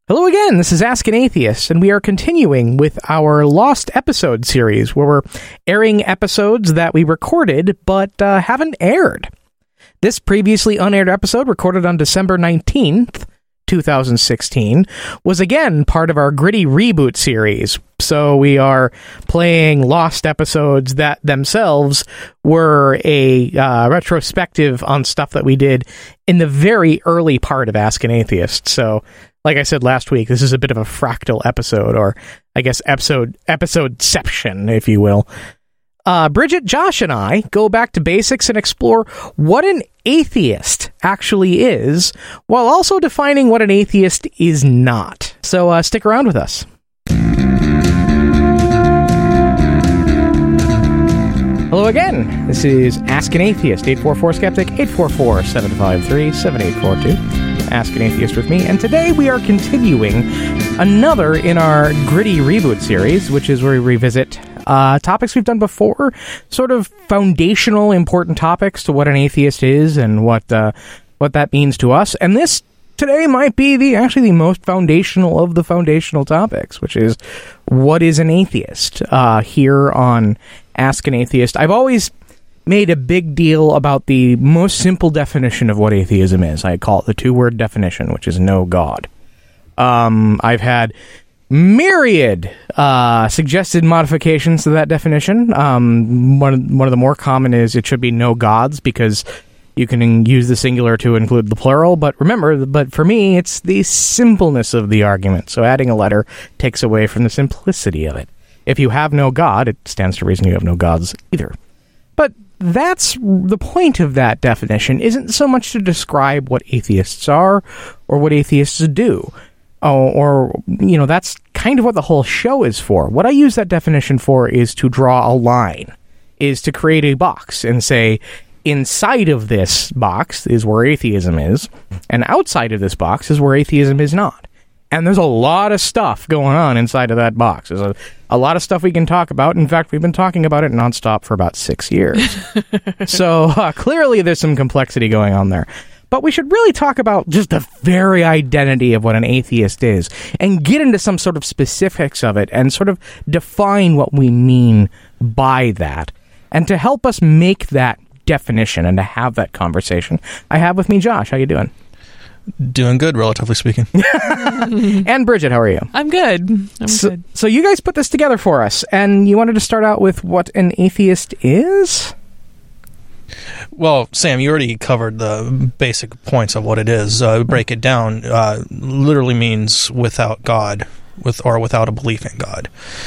Hello again, this is Ask an Atheist, and we are continuing with our Lost Episode series, where we're airing episodes that we recorded but haven't aired. This previously unaired episode, recorded on December 19th, 2016, was again part of our Gritty Reboot series. So we are playing lost episodes that themselves were a retrospective on stuff that we did in the very early part of Ask an Atheist. So, like I said last week, this is a bit of a fractal episode, or I guess episodeception, if you will. Bridget, Josh, and I go back to basics and explore what an atheist actually is, while also defining what an atheist is not. So stick around with us. Hello again. This is Ask an Atheist, 844-SKEPTIC, 844-753-7842. Ask an Atheist with me, and today we are continuing another in our Gritty Reboot series, which is where we revisit topics we've done before, sort of foundational, important topics to what an atheist is and what that means to us. And this today might be the most foundational of the foundational topics, which is what is an atheist? Here on Ask an Atheist, I've always made a big deal about the most simple definition of what atheism is. I call it the two-word definition, which is no God. I've had myriad suggested modifications to that definition. One of the more common is it should be no gods, because you can use the singular to include the plural. But remember, for me, it's the simpleness of the argument. So adding a letter takes away from the simplicity of it. If you have no God, it stands to reason you have no gods either. But that's the point of that definition, isn't so much to describe what atheists are or what atheists do. That's kind of what the whole show is for. What I use that definition for is to draw a line, is to create a box and say, inside of this box is where atheism is, and outside of this box is where atheism is not. And there's a lot of stuff going on inside of that box. There's a lot of stuff we can talk about. In fact, we've been talking about it nonstop for about 6 years. So clearly there's some complexity going on there. But we should really talk about just the very identity of what an atheist is and get into some sort of specifics of it and sort of define what we mean by that. And to help us make that definition and to have that conversation, I have with me Josh. How you doing? Doing good, relatively speaking. And Bridget, how are you? I'm good. Good. So you guys put this together for us, and you wanted to start out with what an atheist is? Well, Sam, you already covered the basic points of what it is. Break it down. Literally means without God, or without a belief in God.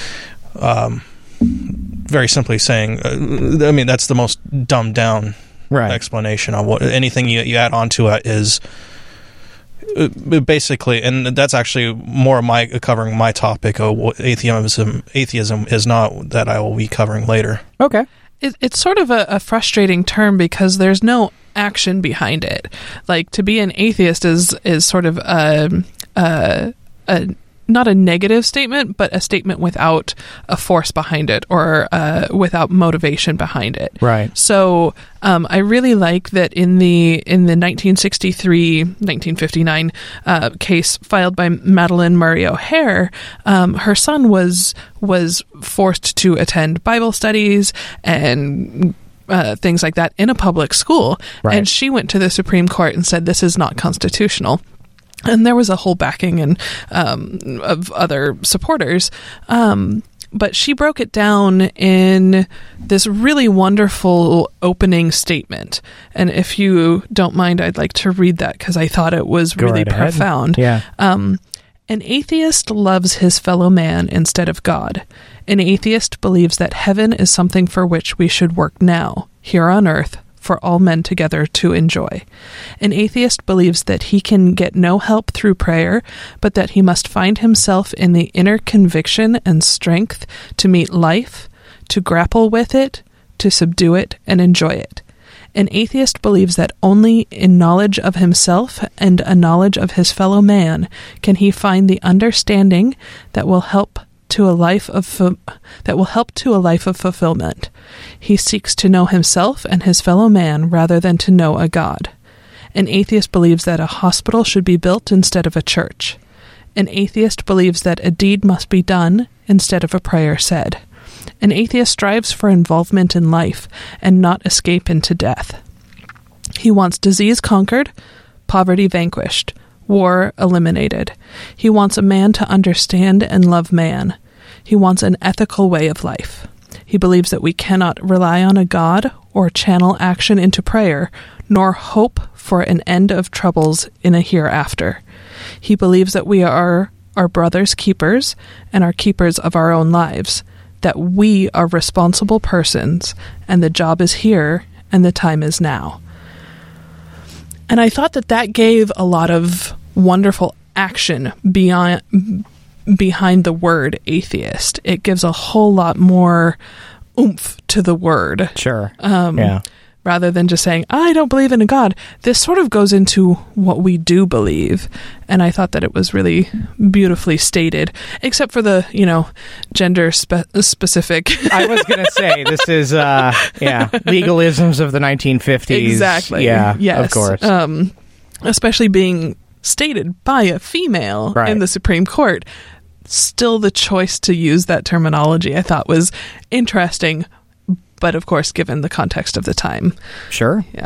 Very simply saying, that's the most dumbed down explanation of what anything you add on to it is. Basically, and that's actually more of covering my topic of what atheism is not, that I will be covering later. Okay. It's sort of a frustrating term because there's no action behind it. Like, to be an atheist is sort of a not a negative statement, but a statement without a force behind it, or without motivation behind it. Right. So I really like that in the 1963-1959 case filed by Madeleine Murray O'Hair, her son was forced to attend Bible studies and things like that in a public school, and she went to the Supreme Court and said this is not constitutional. And there was a whole backing of other supporters. But she broke it down in this really wonderful opening statement. And if you don't mind, I'd like to read that because I thought it was really profound. Yeah. An atheist loves his fellow man instead of God. An atheist believes that heaven is something for which we should work now, here on earth, for all men together to enjoy. An atheist believes that he can get no help through prayer, but that he must find himself in the inner conviction and strength to meet life, to grapple with it, to subdue it, and enjoy it. An atheist believes that only in knowledge of himself and a knowledge of his fellow man can he find the understanding that will help to a life of fulfillment. He seeks to know himself and his fellow man rather than to know a God. An atheist believes that a hospital should be built instead of a church. An atheist believes that a deed must be done instead of a prayer said. An atheist strives for involvement in life and not escape into death. He wants disease conquered, poverty vanquished, war eliminated. He wants a man to understand and love man. He wants an ethical way of life. He believes that we cannot rely on a God or channel action into prayer, nor hope for an end of troubles in a hereafter. He believes that we are our brother's keepers and are keepers of our own lives, that we are responsible persons, and the job is here and the time is now. And I thought that gave a lot of wonderful action behind the word atheist. It gives a whole lot more oomph to the word. Sure. Rather than just saying, I don't believe in a God. This sort of goes into what we do believe. And I thought that it was really beautifully stated, except for the, gender specific. I was going to say, this is, legalisms of the 1950s. Exactly. Yeah, yes. of course. Especially being stated by a female in the Supreme Court. Still, the choice to use that terminology I thought was interesting, but of course, given the context of the time. Sure. Yeah.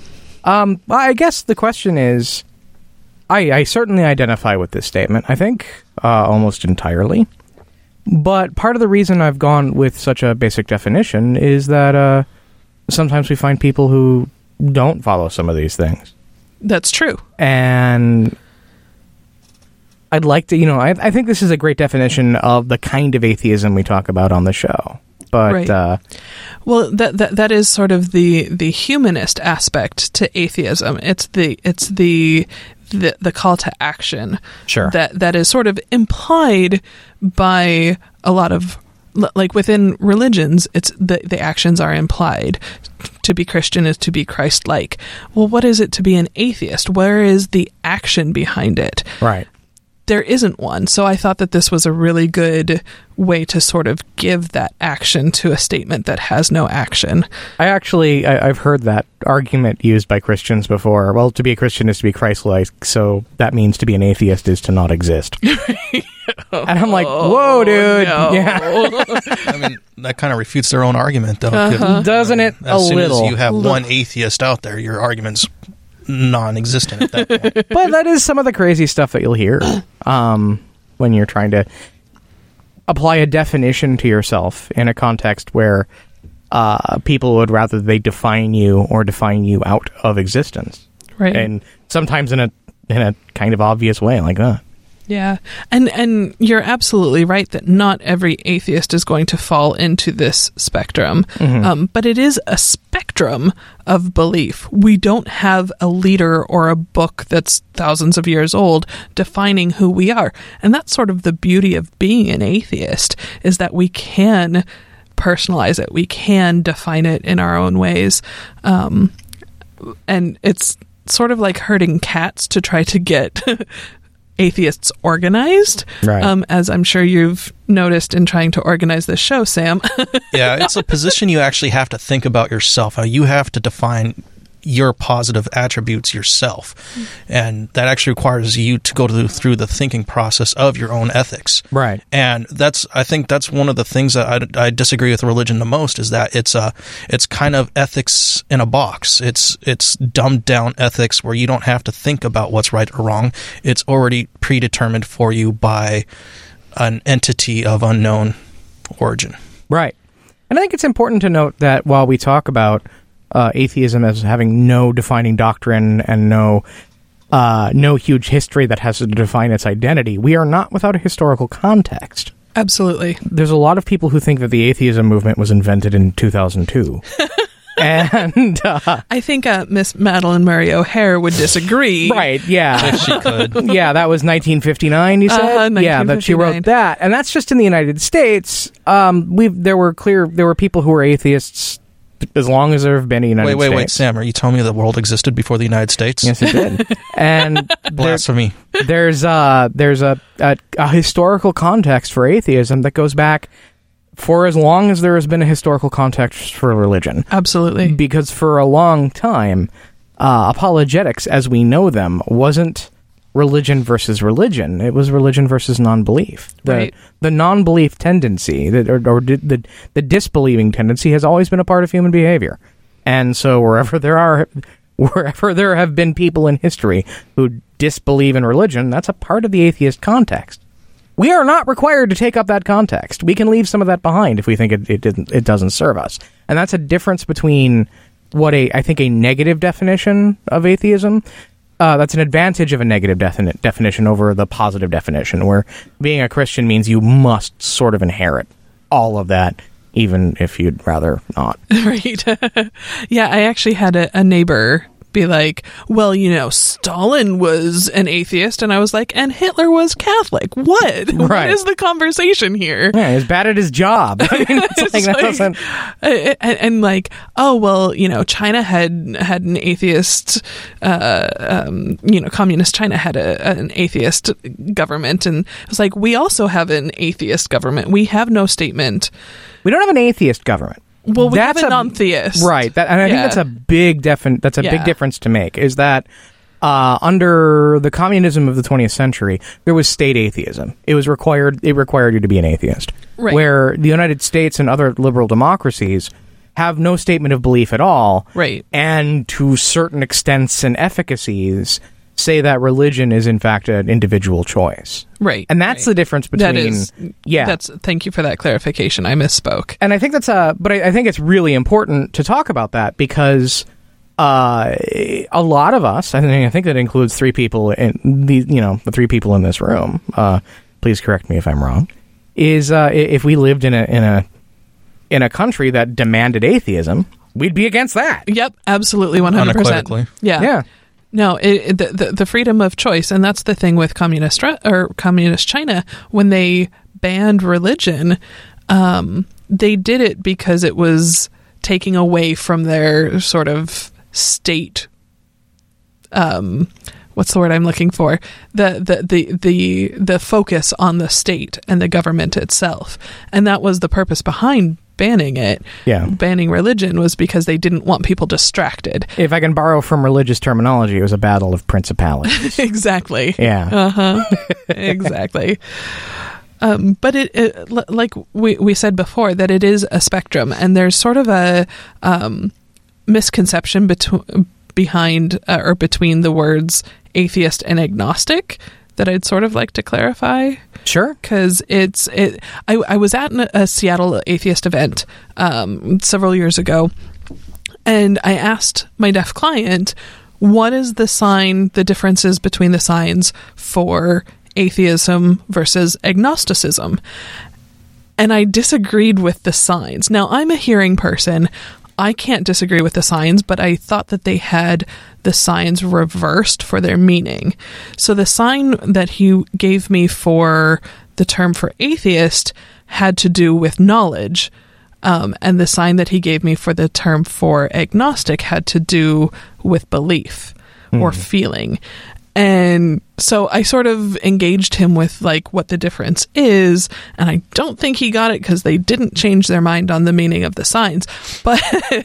I guess the question is, I certainly identify with this statement, I think, almost entirely. But part of the reason I've gone with such a basic definition is that sometimes we find people who don't follow some of these things. That's true. And I'd like to, I think this is a great definition of the kind of atheism we talk about on the show. But well, that is sort of the humanist aspect to atheism. It's the call to action. Sure. That is sort of implied by a lot of, like within religions, it's the actions are implied. To be Christian is to be Christ-like. Well, what is it to be an atheist? Where is the action behind it? Right. There isn't one. So I thought that this was a really good way to sort of give that action to a statement that has no action. I've heard that argument used by Christians before. Well, to be a Christian is to be Christ-like, so that means to be an atheist is to not exist. And I'm like, whoa, dude. No. Yeah. I mean, that kind of refutes their own argument, though. Doesn't it? As soon as you have one atheist out there, your argument's non-existent at that point. But that is some of the crazy stuff that you'll hear when you're trying to apply a definition to yourself in a context where people would rather they define you or define you out of existence. Right. And sometimes in a kind of obvious way like that. Yeah. And you're absolutely right that not every atheist is going to fall into this spectrum. Mm-hmm. But it is a spectrum of belief. We don't have a leader or a book that's thousands of years old defining who we are. And that's sort of the beauty of being an atheist, is that we can personalize it. We can define it in our own ways. And it's sort of like herding cats to try to get atheists organized, right. As I'm sure you've noticed in trying to organize this show, Sam. Yeah, it's a position you actually have to think about yourself. How you have to define your positive attributes yourself. And that actually requires you to go through the thinking process of your own ethics. Right. And I think that's one of the things that I disagree with religion the most, is that it's kind of ethics in a box. It's dumbed down ethics where you don't have to think about what's right or wrong. It's already predetermined for you by an entity of unknown origin. Right. And I think it's important to note that while we talk about atheism as having no defining doctrine and no huge history that has to define its identity, we are not without a historical context. Absolutely. There's a lot of people who think that the atheism movement was invented in 2002. And I think Miss Madeleine Murray O'Hair would disagree. Right, yeah. If she could. Yeah, that was 1959, you said? 1959. Yeah, that she wrote that. And that's just in the United States. There were people who were atheists as long as there have been a United States. Wait, Sam, are you telling me the world existed before the United States? Yes, it did. And blasphemy. There's a historical context for atheism that goes back for as long as there has been a historical context for religion. Absolutely. Because for a long time, apologetics as we know them wasn't religion versus religion. It was religion versus non-belief. Right. The non-belief tendency, the disbelieving tendency, has always been a part of human behavior. And so wherever there have been people in history who disbelieve in religion, that's a part of the atheist context. We are not required to take up that context. We can leave some of that behind if we think it doesn't serve us. And that's a difference between what I think a negative definition of atheism. That's an advantage of a negative definition over the positive definition, where being a Christian means you must sort of inherit all of that, even if you'd rather not. Right. Yeah, I actually had a neighbor be like, well, Stalin was an atheist, and I was like, and Hitler was Catholic. What? Right. What is the conversation here? Yeah, he's bad at his job. I mean, it's like, that doesn't... And like, oh, well, China had an atheist, communist China had an atheist government, and it was like, we also have an atheist government. We have no statement. We don't have an atheist government. Well, we have a non-theist, right? And I think that's a big big difference to make. Is that under the communism of the 20th century, there was state atheism. It required you to be an atheist. Right. Where the United States and other liberal democracies have no statement of belief at all. Right. And to certain extents and efficacies, say that religion is in fact an individual choice. Right. And that's the difference between... Thank you for that clarification. I misspoke. And I think but I think it's really important to talk about that, because a lot of us, I think that includes three people in the three people in this room, please correct me if I'm wrong, is if we lived in a country that demanded atheism, we'd be against that. Yep, absolutely, 100%. Unequivocally. Yeah. No, the freedom of choice, and that's the thing with communist China. When they banned religion, they did it because it was taking away from their sort of state. What's the word I'm looking for? The focus on the state and the government itself, and that was the purpose behind banning it. Yeah. Banning religion was because they didn't want people distracted. If I can borrow from religious terminology, it was a battle of principalities. Exactly. Yeah. Exactly. But it like we said before, that it is a spectrum, and there's sort of a misconception behind or between the words atheist and agnostic that I'd sort of like to clarify. Sure. Because I was at a Seattle atheist event several years ago, and I asked my deaf client, what is the differences between the signs for atheism versus agnosticism? And I disagreed with the signs. Now, I'm a hearing person. I can't disagree with the signs, but I thought that they had the signs reversed for their meaning. So the sign that he gave me for the term for atheist had to do with knowledge, and the sign that he gave me for the term for agnostic had to do with belief or feeling. And so I sort of engaged him with like what the difference is, and I don't think he got it because they didn't change their mind on the meaning of the signs. But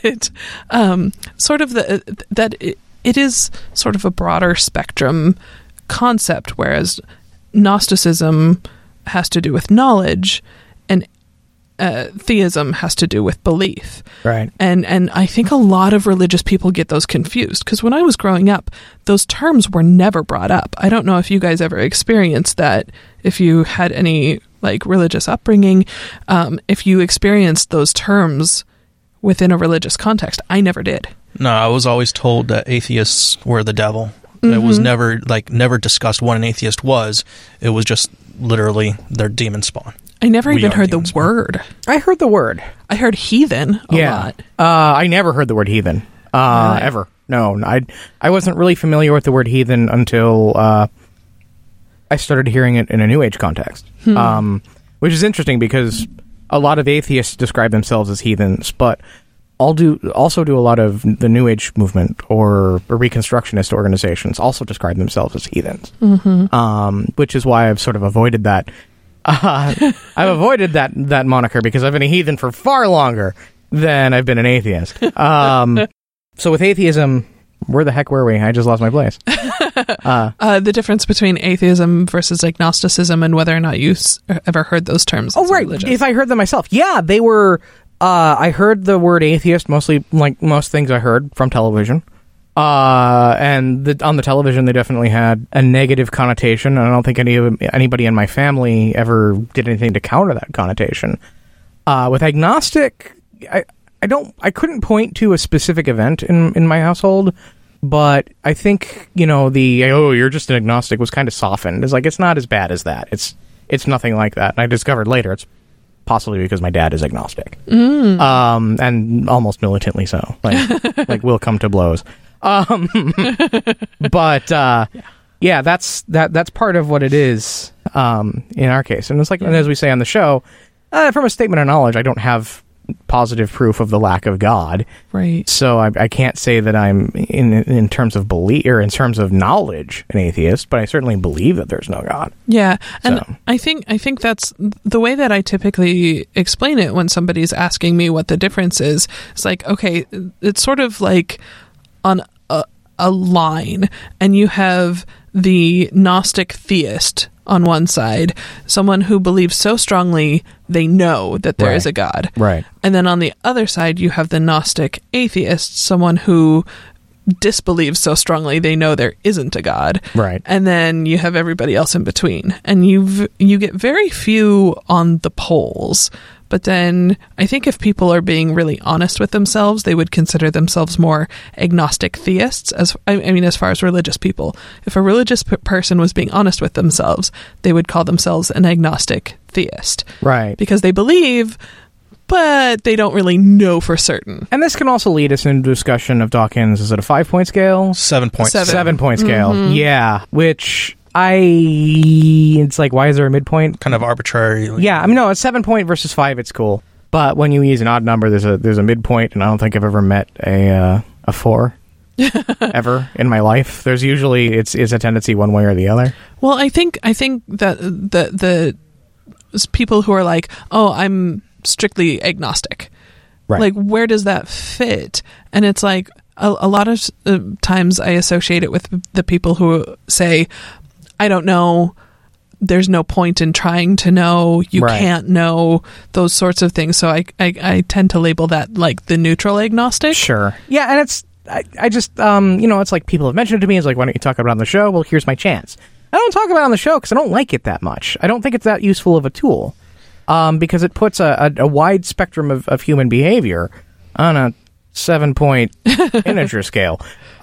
sort of it is sort of a broader spectrum concept, whereas Gnosticism has to do with knowledge, and theism has to do with belief. Right. And I think a lot of religious people get those confused, because when I was growing up, those terms were never brought up. I don't know if you guys ever experienced that, if you had any like religious upbringing, if you experienced those terms within a religious context. I never did. No, I was always told that atheists were the devil. Mm-hmm. It was never discussed what an atheist was. It was just literally their demon spawn. I never even heard the word. I heard the word. I heard heathen a lot. I never heard the word heathen. Really? Ever. No, I wasn't really familiar with the word heathen until I started hearing it in a New Age context. Which is interesting because a lot of atheists describe themselves as heathens, but also do a lot of the New Age movement or Reconstructionist organizations also describe themselves as heathens. Which is why I've sort of avoided that. I've avoided that moniker because I've been a heathen for far longer than I've been an atheist. So with atheism, Where the heck were we? I just lost my place. The difference between atheism versus agnosticism and whether or not you ever heard those terms. Oh, right. Religious. If I heard them myself. Yeah, they were... I heard the word atheist mostly, like most things I heard, from television. And on the television, they definitely had a negative connotation, and I don't think anybody in my family ever did anything to counter that connotation. With agnostic, I couldn't point to a specific event in my household, but I think, you're just an agnostic was kind of softened. It's like, it's not as bad as that. It's nothing like that. And I discovered later it's possibly because my dad is agnostic. And almost militantly so. Like we'll come to blows. But that's part of what it is in our case. And it's like, and as we say on the show, from a statement of knowledge, I don't have positive proof of the lack of God. Right. So I can't say that I'm in terms of belief or in terms of knowledge an atheist, but I certainly believe that there's no God. Yeah. And So. I think that's the way that I typically explain it when somebody's asking me what the difference is. It's like, okay, it's sort of like on a line, and you have the Gnostic theist on one side, someone who believes so strongly they know that there is a God. Right. And then on the other side, you have the Gnostic atheist, someone who disbelieves so strongly they know there isn't a God. Right. And then you have everybody else in between. And you get very few on the poles. But then I think if people are being really honest with themselves, they would consider themselves more agnostic theists, as far as religious people. If a religious person was being honest with themselves, they would call themselves an agnostic theist. Right. Because they believe, but they don't really know for certain. And this can also lead us into discussion of Dawkins. Is it a 5-point scale? 7 points. 7-point scale. Yeah. Which it's like, why is there a midpoint? Kind of arbitrary. Yeah, no, a 7-point versus 5, it's cool. But when you use an odd number, there's a midpoint, and I don't think I've ever met a 4 ever in my life. There's usually it's a tendency one way or the other. Well, I think that the people who are like, oh, I'm strictly agnostic. Right. Like, where does that fit? And it's like a lot of times I associate it with the people who say, I don't know, there's no point in trying to know, you can't know, those sorts of things. So I tend to label that like the neutral agnostic. Sure. Yeah, and it's, I just, it's like people have mentioned it to me. It's like, why don't you talk about it on the show? Well, here's my chance. I don't talk about it on the show because I don't like it that much. I don't think it's that useful of a tool because it puts a wide spectrum of human behavior on a 7-point integer scale.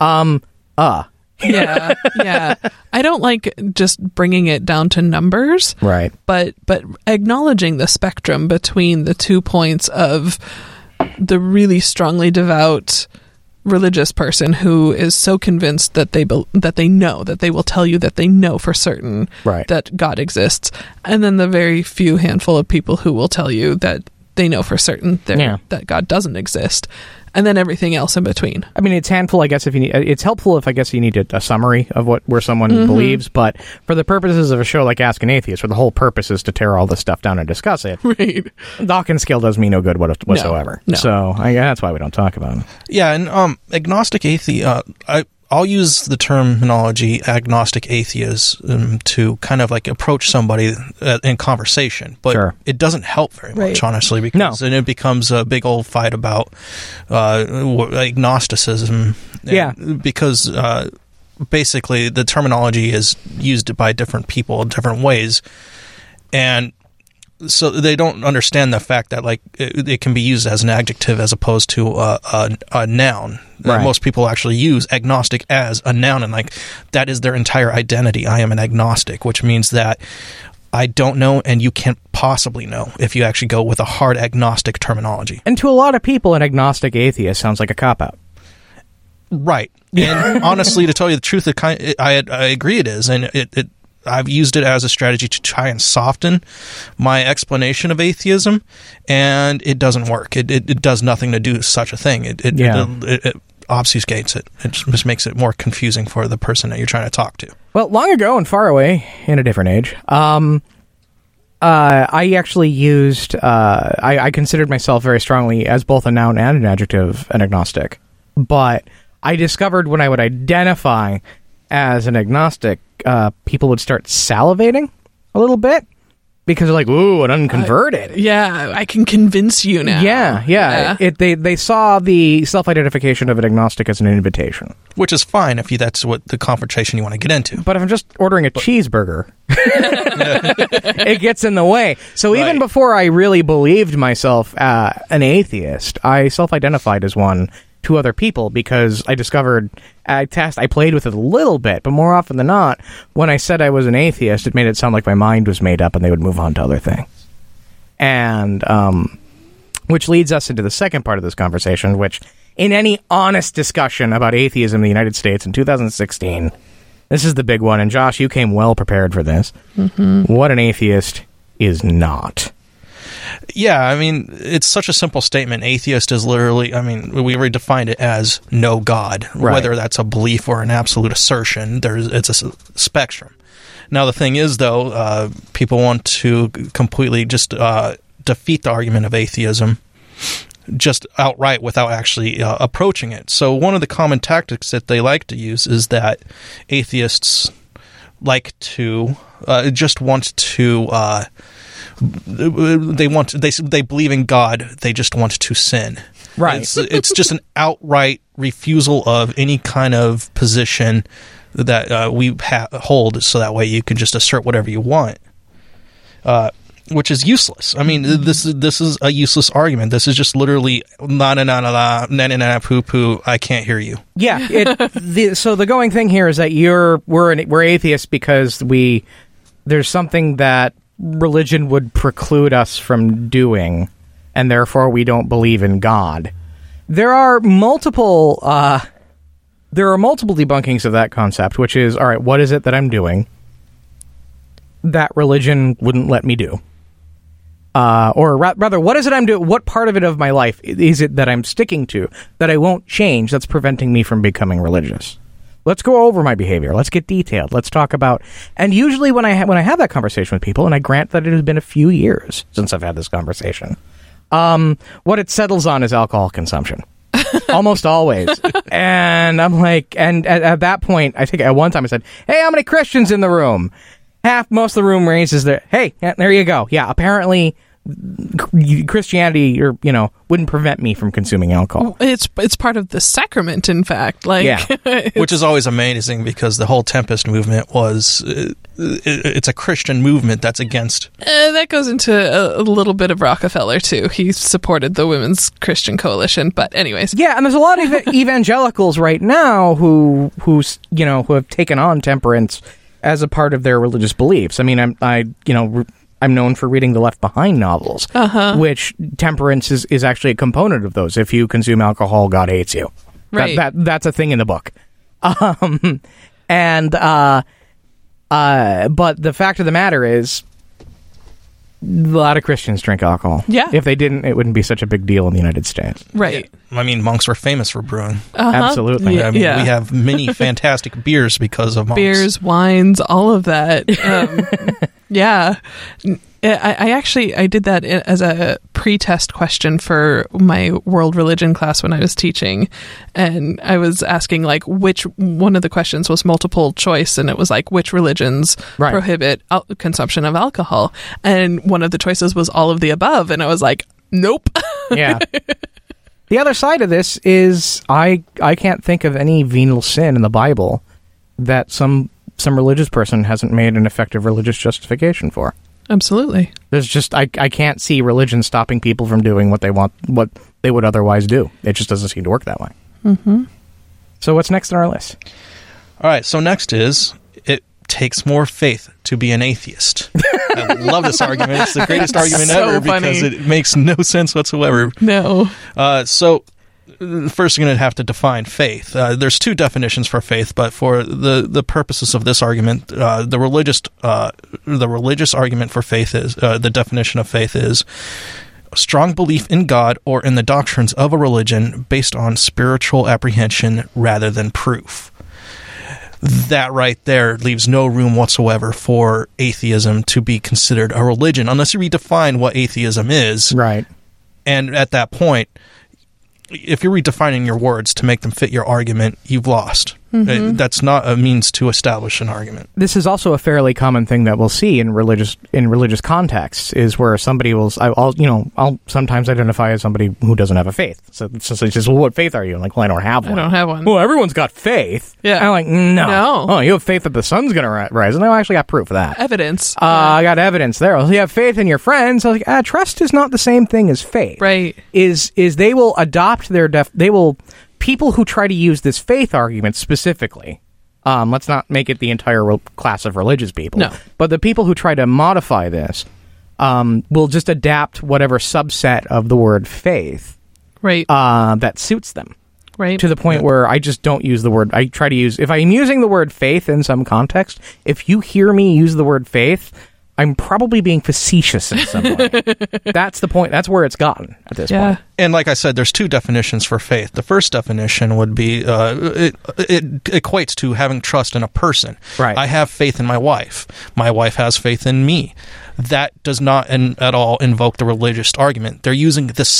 Yeah. I don't like just bringing it down to numbers. Right. But acknowledging the spectrum between the 2 points of the really strongly devout religious person who is so convinced that they know, that they will tell you that they know for certain that God exists, and then the very few handful of people who will tell you that they know for certain that God doesn't exist. And then everything else in between. I mean, it's handful, I guess, if you need. It's helpful if, I guess, you need a summary of where someone believes. But for the purposes of a show like Ask an Atheist, where the whole purpose is to tear all this stuff down and discuss it, Dawkins scale does me no good whatsoever. No. So that's why we don't talk about it. Yeah, and agnostic atheist. I'll use the terminology agnostic atheism to kind of like approach somebody in conversation, but it doesn't help very much, honestly, because then it becomes a big old fight about agnosticism. Yeah, because basically the terminology is used by different people in different ways, and so they don't understand the fact that like it can be used as an adjective as opposed to a noun. Most people actually use agnostic as a noun, and like that is their entire identity. I am an agnostic, which means that I don't know and you can't possibly know if you actually go with a hard agnostic terminology. And to a lot of people, an agnostic atheist sounds like a cop-out. Right. And honestly, to tell you the truth, I agree it is, and I've used it as a strategy to try and soften my explanation of atheism, and it doesn't work. It does nothing to do such a thing. It obfuscates it. It just makes it more confusing for the person that you're trying to talk to. Well, long ago and far away, in a different age, I actually used, I considered myself very strongly as both a noun and an adjective, an agnostic. But I discovered when I would identify as an agnostic, people would start salivating a little bit because they're like, ooh, an unconverted. Yeah, I can convince you now. Yeah. They saw the self-identification of an agnostic as an invitation. Which is fine if that's what the confrontation you want to get into. But if I'm just ordering a cheeseburger, it gets in the way. So even before I really believed myself an atheist, I self-identified as one to other people because I discovered, I played with it a little bit, but more often than not, when I said I was an atheist, it made it sound like my mind was made up and they would move on to other things. And, which leads us into the second part of this conversation, which, in any honest discussion about atheism in the United States in 2016, this is the big one, and Josh, you came well prepared for this. Mm-hmm. What an atheist is not. Yeah, I mean, it's such a simple statement. Atheist is literally, I mean, we already defined it as no God. Right. Whether that's a belief or an absolute assertion, it's a spectrum. Now, the thing is, though, people want to completely just defeat the argument of atheism just outright without actually approaching it. So one of the common tactics that they like to use is that atheists like to just want to... They believe in God. They just want to sin. Right. It's just an outright refusal of any kind of position that we hold, so that way you can just assert whatever you want, which is useless. I mean, this is a useless argument. This is just literally na na na na na na na poo poo. I can't hear you. Yeah. So the going thing here is that we're atheists because there's something that religion would preclude us from doing, and therefore we don't believe in God. There are multiple debunkings of that concept, which is, all right, what is it that I'm doing that religion wouldn't let me do? Or rather, what is it I'm doing? What part of it of my life is it that I'm sticking to that I won't change that's preventing me from becoming religious? Let's go over my behavior. Let's get detailed. Let's talk about... And usually when I have that conversation with people, and I grant that it has been a few years since I've had this conversation, what it settles on is alcohol consumption. Almost always. And I'm like... And at that point, I think at one time I said, hey, how many Christians in the room? Most of the room raises their... Hey, there you go. Yeah, apparently... Christianity, wouldn't prevent me from consuming alcohol. It's part of the sacrament, in fact. Which is always amazing because the whole Tempest movement was it's a Christian movement that's against. That goes into a little bit of Rockefeller too. He supported the Women's Christian Coalition, but anyways, yeah. And there's a lot of evangelicals right now who have taken on temperance as a part of their religious beliefs. I mean, I'm known for reading the Left Behind novels, which temperance is actually a component of those. If you consume alcohol, God hates you. Right. That's a thing in the book. But the fact of the matter is, a lot of Christians drink alcohol. Yeah. If they didn't, it wouldn't be such a big deal in the United States. Right. I mean, monks were famous for brewing. Absolutely. Yeah. I mean, we have many fantastic beers because of monks. Beers, wines, all of that. Yeah. I did that as a pre-test question for my world religion class when I was teaching, and I was asking which one of the questions was multiple choice, and it was which religions prohibit consumption of alcohol, and one of the choices was all of the above, and I was like, nope. Yeah. The other side of this is I can't think of any venial sin in the Bible that some religious person hasn't made an effective religious justification for. Absolutely. There's just I can't see religion stopping people from doing what they want, what they would otherwise do. It just doesn't seem to work that way. Mm-hmm. So what's next on our list? All right. So next is it takes more faith to be an atheist. I love this argument. It's the greatest argument ever because it makes no sense whatsoever. No. So first, you're going to have to define faith. There's two definitions for faith, but for the purposes of this argument, the religious argument for faith is the definition of faith is a strong belief in God or in the doctrines of a religion based on spiritual apprehension rather than proof. That right there leaves no room whatsoever for atheism to be considered a religion, unless you redefine what atheism is. Right. And at that point, if you're redefining your words to make them fit your argument, you've lost. That's not a means to establish an argument. This is also a fairly common thing that we'll see in religious contexts, is where somebody will, I'll sometimes identify as somebody who doesn't have a faith. So it's just, well, what faith are you? I'm like, well, I don't have one. I don't have one. Well, everyone's got faith. Yeah. I'm like, no. No. Oh, you have faith that the sun's going to rise. And I actually got proof of that. Evidence. I got evidence there. Well, you have faith in your friends. I was like, trust is not the same thing as faith. Right. Is they will adopt people who try to use this faith argument specifically, let's not make it the entire class of religious people, no. But the people who try to modify this will just adapt whatever subset of the word faith right. That suits them. Right. To the point where I just don't use the word. I try to use, if I'm using the word faith in some context, if you hear me use the word faith, I'm probably being facetious in some way. That's the point. That's where it's gotten at this point. And like I said, there's two definitions for faith. The first definition would be, it equates to having trust in a person. Right. I have faith in my wife. My wife has faith in me. That does not at all invoke the religious argument. They're using the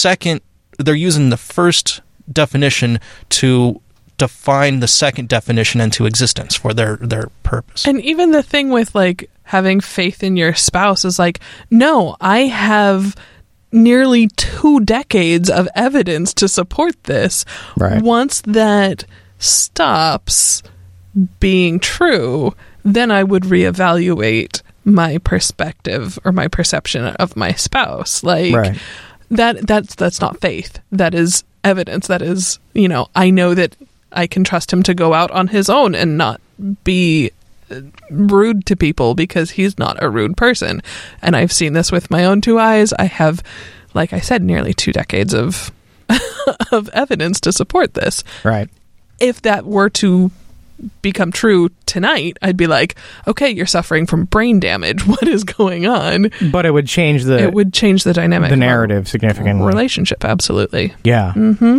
first definition to define the second definition into existence for their purpose. And even the thing with like having faith in your spouse is like, no, I have nearly 2 decades of evidence to support this. Right. Once that stops being true, then I would reevaluate my perspective or my perception of my spouse. Like Right. that's not faith. That is evidence. That is, I know that I can trust him to go out on his own and not be rude to people because he's not a rude person. And I've seen this with my own 2 eyes. I have, like I said, nearly 2 decades of of evidence to support this. Right. If that were to become true tonight, I'd be like, okay, you're suffering from brain damage. What is going on? But it would change the dynamic, the narrative significantly. Relationship, absolutely. Yeah.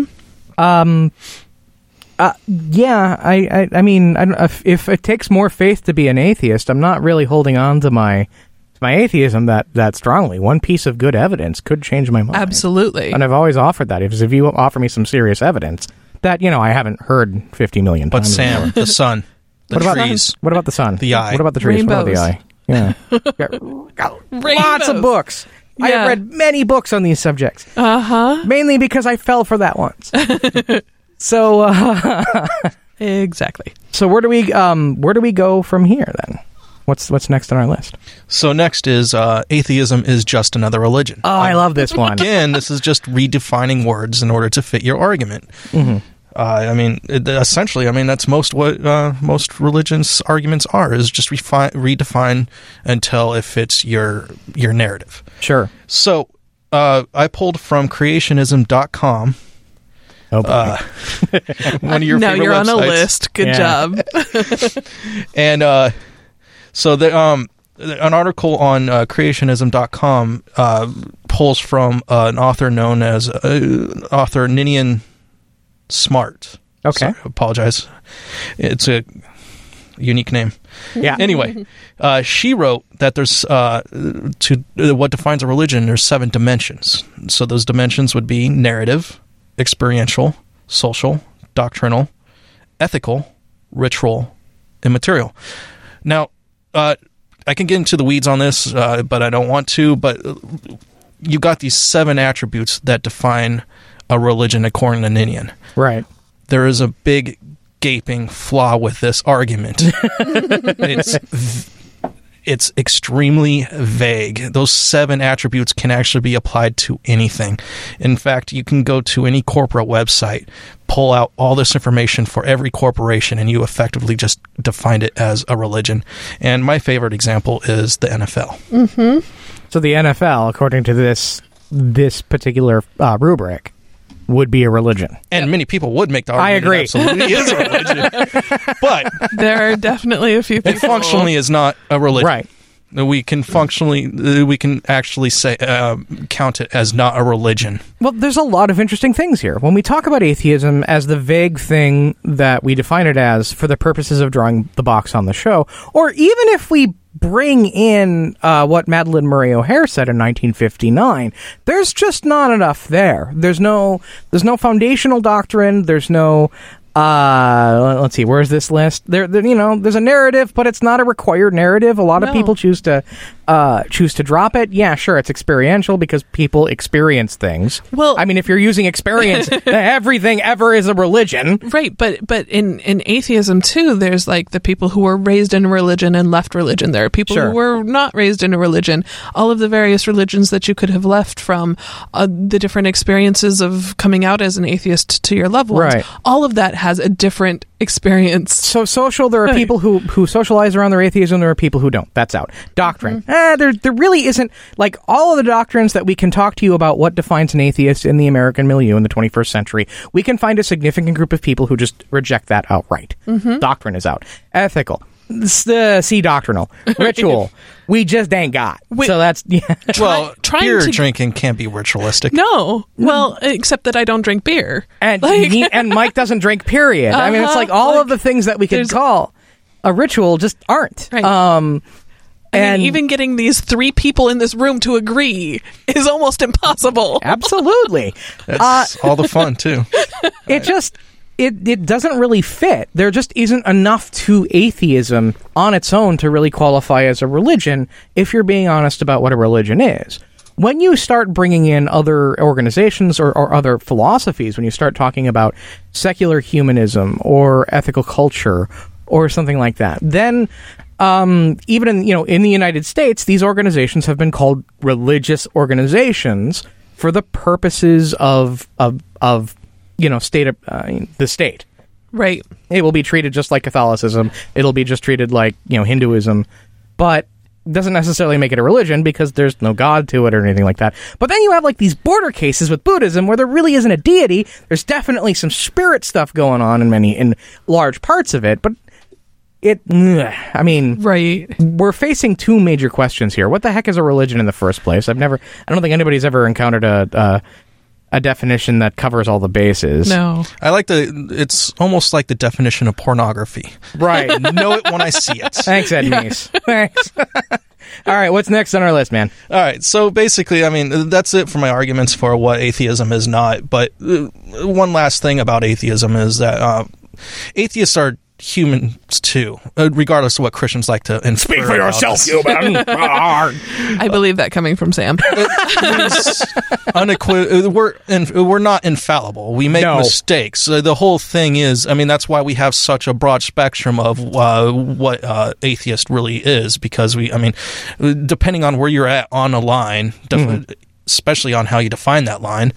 Yeah, I mean, I don't, if it takes more faith to be an atheist, I'm not really holding on to my atheism that strongly. One piece of good evidence could change my mind. Absolutely. And I've always offered that. If you offer me some serious evidence that, I haven't heard 50 million times. But Sam, the sun, the trees. What about the sun? The eye. What about the trees? Rainbows. What about the eye? Yeah. got lots of books. Yeah. I have read many books on these subjects. Mainly because I fell for that once. So exactly. So where do we go from here then? What's next on our list? So next is atheism is just another religion. Oh, I love this one. Again, this is just redefining words in order to fit your argument. Mm-hmm. Essentially, that's most what most religions' arguments are, is just redefine until it fits your narrative. Sure. So I pulled from creationism.com. Oh, boy. One of your now favorite you're websites. on a list. Good job. And so an article on creationism.com pulls from an author known as author Ninian Smart. Okay. Sorry, I apologize. It's a unique name. Yeah. Anyway, she wrote that there's what defines a religion, there's 7 dimensions. So those dimensions would be narrative, experiential, social, doctrinal, ethical, ritual, and material. Now, I can get into the weeds on this, but I don't want to. But you got these 7 attributes that define a religion according to Ninian. Right. There is a big gaping flaw with this argument. It's extremely vague. Those 7 attributes can actually be applied to anything. In fact, you can go to any corporate website, pull out all this information for every corporation, and you effectively just defined it as a religion. And my favorite example is the NFL. Mm-hmm. So the NFL, according to this particular rubric, would be a religion. And many people would make the argument I agree. it absolutely is a religion. But there are definitely a few people. it functionally is not a religion. Right. We can actually say count it as not a religion. Well, there's a lot of interesting things here. When we talk about atheism as the vague thing that we define it as for the purposes of drawing the box on the show, or even if we bring in what Madalyn Murray O'Hair said in 1959, there's just not enough there. There's no foundational doctrine. There's no let's see, where's this list? There's a narrative, but it's not a required narrative. A lot of people choose to drop it. Yeah, sure, it's experiential because people experience things. Well, I mean, if you're using experience, everything ever is a religion. Right, but in atheism too, there's like the people who were raised in a religion and left religion. There are people who were not raised in a religion. All of the various religions that you could have left from, the different experiences of coming out as an atheist to your loved ones. Right. All of that has a different experience. So social, there are people who socialize around their atheism, there are people who don't. That's out. Doctrine. There really isn't, like, all of the doctrines that we can talk to you about what defines an atheist in the American milieu in the 21st century, we can find a significant group of people who just reject that outright. Doctrine is out. Ethical. See, doctrinal. Ritual. We just ain't got. So that's, well, beer drinking can't be ritualistic. No. Well, except that I don't drink beer. And and Mike doesn't drink, period. I mean, it's like all of the things that we could call a ritual just aren't. Right. And even getting these 3 people in this room to agree is almost impossible. Absolutely. That's all the fun, too. It doesn't really fit. There just isn't enough to atheism on its own to really qualify as a religion, if you're being honest about what a religion is. When you start bringing in other organizations or other philosophies, when you start talking about secular humanism or ethical culture or something like that, then even in the United States, these organizations have been called religious organizations for the purposes of the state. Right. It will be treated just like Catholicism. It'll be just treated like, Hinduism. But doesn't necessarily make it a religion because there's no God to it or anything like that. But then you have like these border cases with Buddhism where there really isn't a deity. There's definitely some spirit stuff going on in large parts of it, but right. We're facing 2 major questions here. What the heck is a religion in the first place? I don't think anybody's ever encountered a definition that covers all the bases. No. It's almost like the definition of pornography. Right. Know it when I see it. Thanks, Ed Meese. Thanks. All right, what's next on our list, man? All right, so basically, I mean, that's it for my arguments for what atheism is not. But one last thing about atheism is that atheists are humans too, regardless of what Christians like to infer. Speak for yourself, human. I believe that coming from Sam. We're not infallible. We make mistakes. The whole thing is, I mean, that's why we have such a broad spectrum of what atheist really is, because depending on where you're at on a line, especially on how you define that line,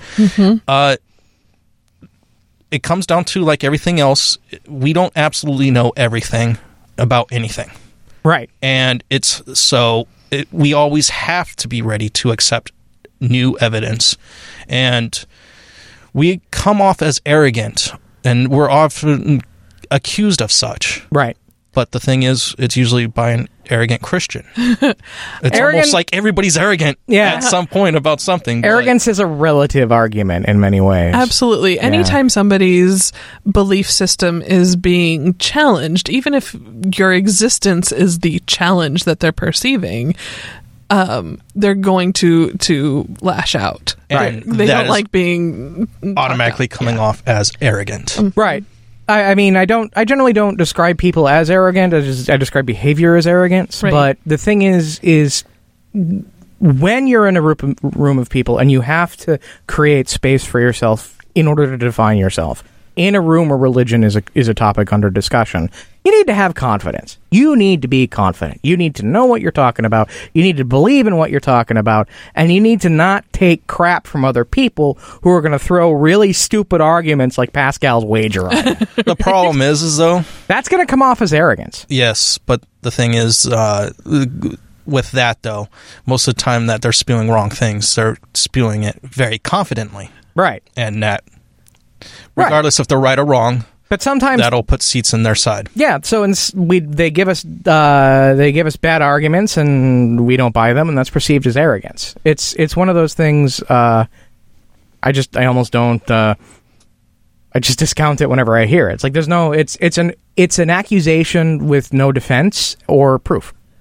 it comes down to, like everything else, we don't absolutely know everything about anything. Right. And we always have to be ready to accept new evidence. And we come off as arrogant, and we're often accused of such. Right. But the thing is, it's usually by an arrogant Christian. It's almost like everybody's arrogant at some point about something. Arrogance is a relative argument in many ways. Absolutely. Yeah. Anytime somebody's belief system is being challenged, even if your existence is the challenge that they're perceiving, they're going to lash out. Right. They don't like being automatically coming off as arrogant. Right. I generally don't describe people as arrogant. I describe behavior as arrogance. Right. But the thing is when you're in a room of people and you have to create space for yourself in order to define yourself, in a room where religion is a topic under discussion, you need to have confidence. You need to be confident. You need to know what you're talking about. You need to believe in what you're talking about. And you need to not take crap from other people who are going to throw really stupid arguments like Pascal's wager on it. The problem is though, that's going to come off as arrogance. Yes, but the thing is, with that though, most of the time that they're spewing wrong things, they're spewing it very confidently. Right. And that, regardless if they're right or wrong, but sometimes that'll put seats in their side. Yeah, so they give us bad arguments and we don't buy them, and that's perceived as arrogance. It's one of those things. I almost don't. I just discount it whenever I hear it. It's like there's no. It's an accusation with no defense or proof.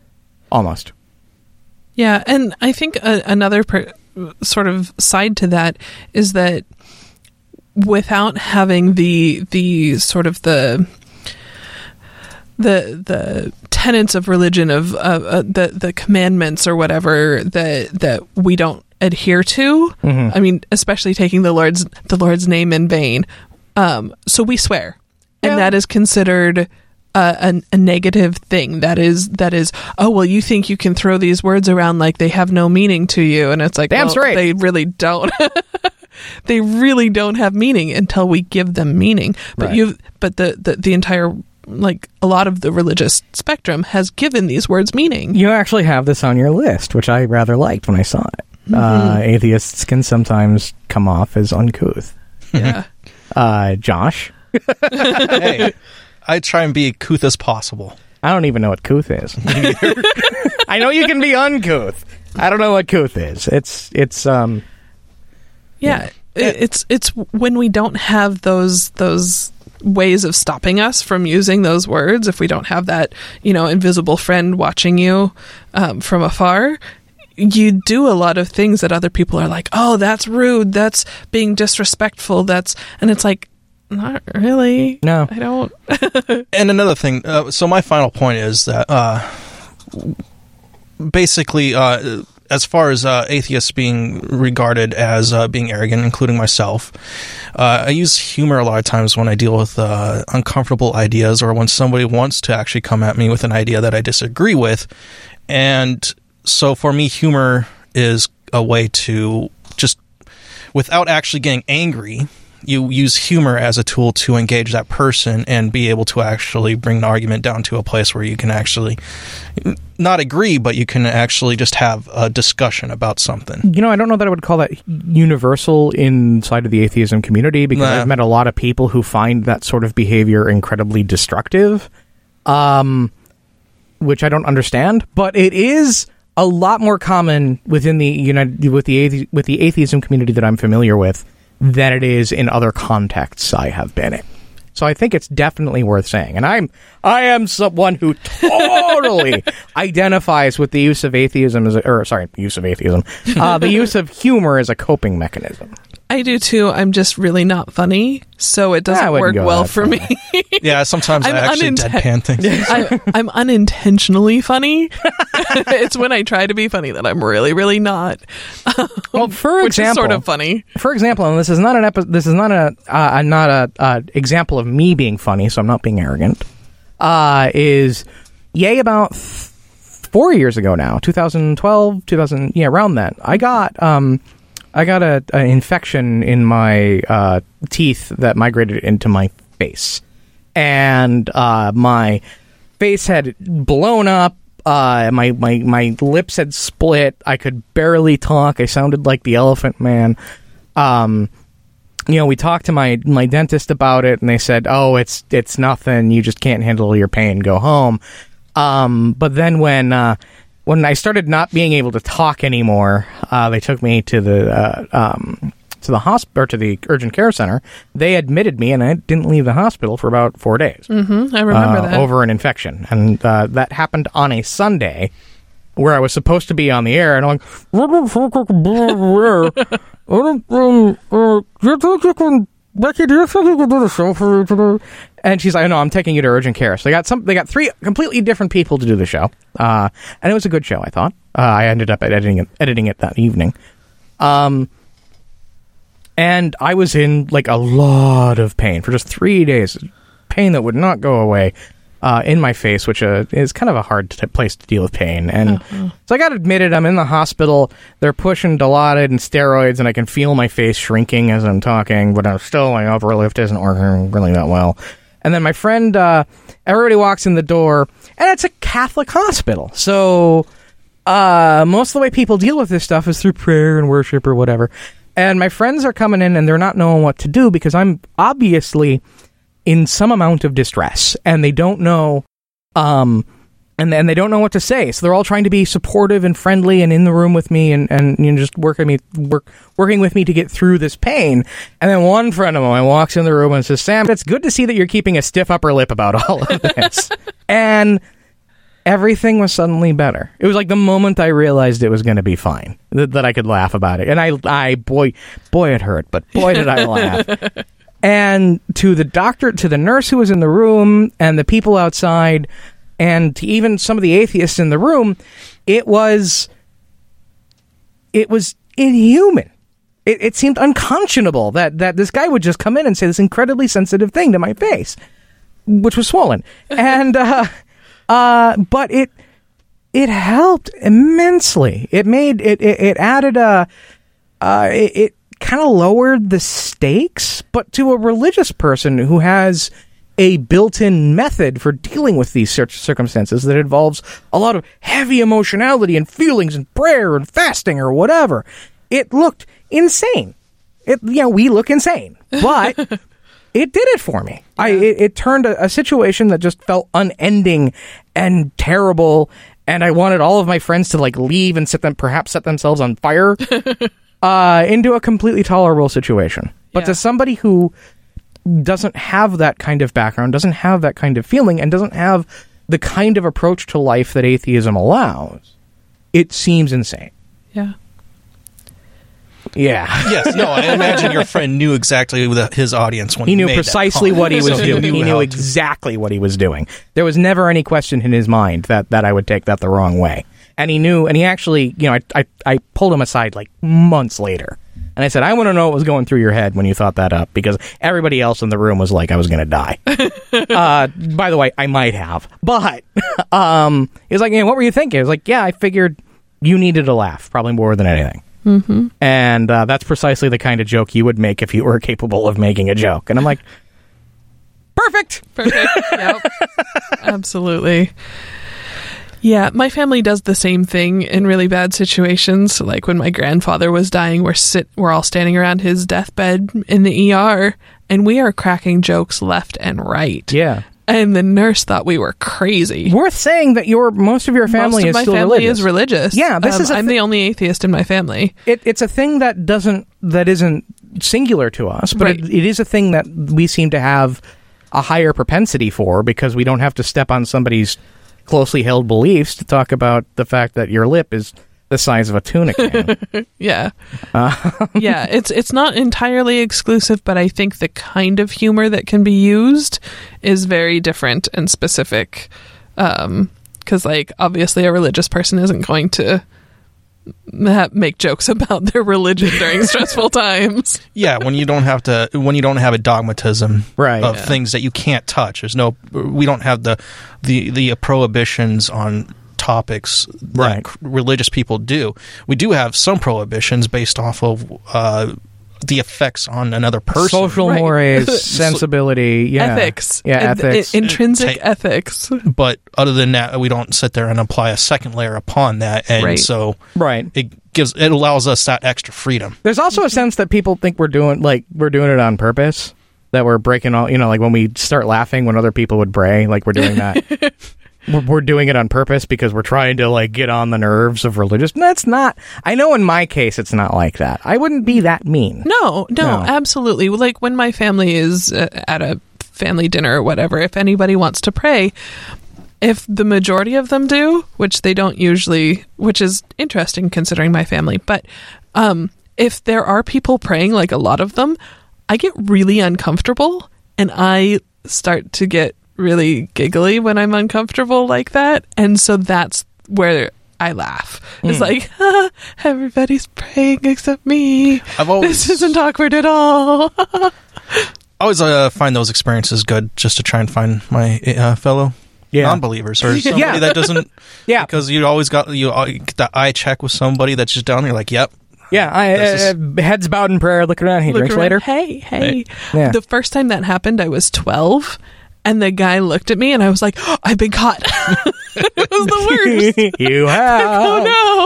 almost. Yeah, and I think another sort of side to that is that without having the sort of the tenets of religion of the commandments or whatever that we don't adhere to. Mm-hmm. I mean, especially taking the Lord's name in vain. So we swear, and that is considered a negative thing. That is. Oh well, you think you can throw these words around like they have no meaning to you, and it's like, damn straight. They really don't. They really don't have meaning until we give them meaning. But Right. but the entire, like, a lot of the religious spectrum has given these words meaning. You actually have this on your list, which I rather liked when I saw it. Atheists can sometimes come off as uncouth. Yeah. Josh? Hey, I try and be as couth as possible. I don't even know what couth is. I know you can be uncouth. I don't know what couth is. It's Yeah, it's when we don't have those ways of stopping us from using those words. If we don't have that, invisible friend watching you from afar, you do a lot of things that other people are like, "Oh, that's rude. That's being disrespectful. And it's like, not really. No. I don't." And another thing, so my final point is that basically, as far as atheists being regarded as being arrogant, including myself, I use humor a lot of times when I deal with uncomfortable ideas, or when somebody wants to actually come at me with an idea that I disagree with. And so for me, humor is a way to just, without actually getting angry, you use humor as a tool to engage that person and be able to actually bring the argument down to a place where you can actually not agree, but you can actually just have a discussion about something. I don't know that I would call that universal inside of the atheism community, because I've met a lot of people who find that sort of behavior incredibly destructive, which I don't understand. But it is a lot more common within the with the atheism community that I'm familiar with than it is in other contexts I have been in. So I think it's definitely worth saying. And I am someone who totally identifies with the use of atheism the use of humor as a coping mechanism. I do too. I'm just really not funny, so it doesn't work well for me. Yeah, sometimes I actually deadpan things. I'm unintentionally funny. It's when I try to be funny that I'm really, really not. Well, for which example, is sort of funny. For example, and this is not a example of me being funny, so I'm not being arrogant. Is about 4 years ago now, 2012, around then, I got an infection in my teeth that migrated into my face, and my face had blown up. My lips had split. I could barely talk. I sounded like the Elephant Man. We talked to my dentist about it, and they said, "Oh, it's nothing. You just can't handle your pain. Go home." But then when I started not being able to talk anymore, they took me to the hospital, or to the urgent care center. They admitted me, and I didn't leave the hospital for about 4 days. Mm-hmm, I remember that. Over an infection, and that happened on a Sunday, where I was supposed to be on the air, and I'm like, Becky, do you think you could do the show for me today? And she's like, "No, I'm taking you to urgent care." So they got three completely different people to do the show, and it was a good show, I thought. I ended up editing it that evening, and I was in like a lot of pain for just 3 days, pain that would not go away. In my face, which is kind of a hard place to deal with pain. And so I got admitted. I'm in the hospital. They're pushing Dilaudid and steroids, and I can feel my face shrinking as I'm talking, but still my upper lip isn't working really that well. And then my friend, everybody walks in the door, and it's a Catholic hospital. So most of the way people deal with this stuff is through prayer and worship or whatever. And my friends are coming in, and they're not knowing what to do, because I'm obviously in some amount of distress, and they don't know, and they don't know what to say. So they're all trying to be supportive and friendly and in the room with me, and just working with me to get through this pain. And then one friend of mine walks in the room and says, "Sam, it's good to see that you're keeping a stiff upper lip about all of this." And everything was suddenly better. It was like the moment I realized it was going to be fine, that I could laugh about it. And I boy, it hurt, but boy, did I laugh. And to the doctor, to the nurse who was in the room, and the people outside, and to even some of the atheists in the room, it was inhuman. It seemed unconscionable that this guy would just come in and say this incredibly sensitive thing to my face, which was swollen. And but it helped immensely. It added it kind of lowered the stakes, but to a religious person who has a built-in method for dealing with these circumstances that involves a lot of heavy emotionality and feelings and prayer and fasting or whatever, it looked insane. We look insane, but it did it for me. Yeah. It turned a situation that just felt unending and terrible, and I wanted all of my friends to leave and perhaps set themselves on fire into a completely tolerable situation. But to somebody who doesn't have that kind of background, doesn't have that kind of feeling, and doesn't have the kind of approach to life that atheism allows, it seems insane. Yeah. Yeah. Yes. No. I imagine your friend knew exactly his audience when he knew precisely what he was doing. He knew exactly what he was doing. There was never any question in his mind that I would take that the wrong way. And he knew. And he actually, I pulled him aside months later, and I said, "I want to know what was going through your head when you thought that up, because everybody else in the room was like I was going to die." By the way, I might have, but he was like, "What were you thinking?" I was like, "Yeah, I figured you needed a laugh, probably more than anything." Mm-hmm. And that's precisely the kind of joke you would make if you were capable of making a joke. And I'm like, perfect. Yep. Absolutely. Yeah, my family does the same thing in really bad situations. Like when my grandfather was dying, we're all standing around his deathbed in the ER, and we are cracking jokes left and right. Yeah. And the nurse thought we were crazy. Worth saying that most of your family is still religious. Most of my family is religious. Yeah, I'm the only atheist in my family. It's a thing that isn't singular to us, but Right. it is a thing that we seem to have a higher propensity for, because we don't have to step on somebody's closely held beliefs to talk about the fact that your lip is the size of a tuna can. Yeah. Yeah, it's not entirely exclusive, but I think the kind of humor that can be used is very different and specific. Because, obviously a religious person isn't going to make jokes about their religion during stressful times. Yeah, when you don't have a dogmatism of things that you can't touch. We don't have the prohibitions on topics that religious people do. We do have some prohibitions based off of the effects on another person. Social mores, sensibility, ethics. Yeah, ethics. Intrinsic ethics. But other than that, we don't sit there and apply a second layer upon that. And so it allows us that extra freedom. There's also a sense that people think we're doing it on purpose, that we're breaking all, when we start laughing when other people would bray, we're doing that. We're doing it on purpose because we're trying to get on the nerves of religious. That's not. I know in my case it's not like that. I wouldn't be that mean. No, absolutely. When my family is at a family dinner or whatever, if anybody wants to pray, if the majority of them do, which they don't usually, which is interesting considering my family, but if there are people praying, a lot of them, I get really uncomfortable, and I start to get really giggly when I'm uncomfortable like that, and so that's where I laugh. It's everybody's praying except me. This isn't awkward at all. I always find those experiences good, just to try and find my fellow non-believers or somebody that doesn't. Yeah, because you always got that eye check with somebody that's just down there yep. Yeah, heads bowed in prayer, look around, he drinks later. Hey. Yeah. The first time that happened, I was 12. And the guy looked at me, and I was like, oh, I've been caught. It was the worst. You have. Oh,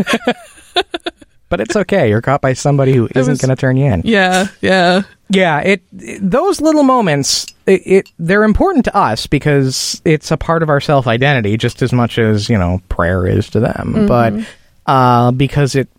no. But it's okay. You're caught by somebody who isn't going to turn you in. Yeah. Yeah, those little moments, they're important to us because it's a part of our self-identity just as much as, prayer is to them. Mm-hmm. But because it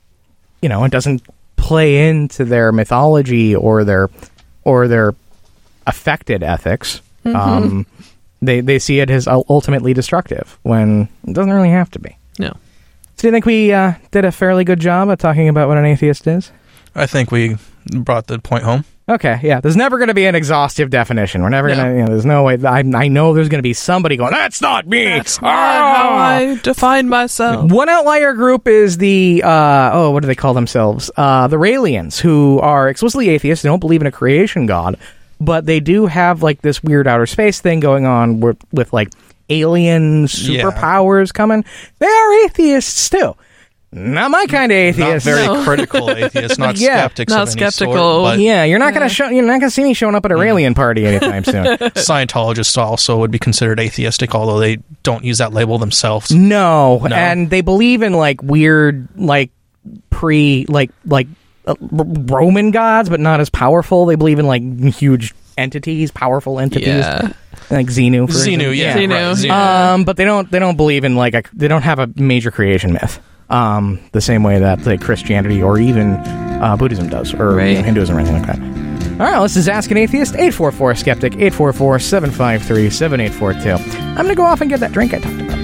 doesn't play into their mythology or their affected ethics. They see it as ultimately destructive when it doesn't really have to be. No. So do you think we did a fairly good job at talking about what an atheist is? I think we brought the point home. Okay, yeah. There's never going to be an exhaustive definition. We're never going to, there's no way. I know there's going to be somebody going, that's not me! That's not how I define myself. One outlier group is the, what do they call themselves? The Raelians, who are explicitly atheists. They don't believe in a creation god, but they do have, like, this weird outer space thing going on with like, alien superpowers coming. They are atheists, too. Not my kind of atheist. Not very critical atheists, not skeptics not of skeptical. any sort. But Yeah, you're not going to see me showing up at a Raelian party anytime soon. Scientologists also would be considered atheistic, although they don't use that label themselves. No, and they believe in like weird, like Roman gods, but not as powerful. They believe in like huge entities, powerful entities, like Xenu. For example. Xenu. But they don't believe in they don't have a major creation myth. The same way that like Christianity or even Buddhism does, or Hinduism or anything like that. All right, this is Ask an Atheist, 844-SKEPTIC, 844-753-7842. I'm going to go off and get that drink I talked about.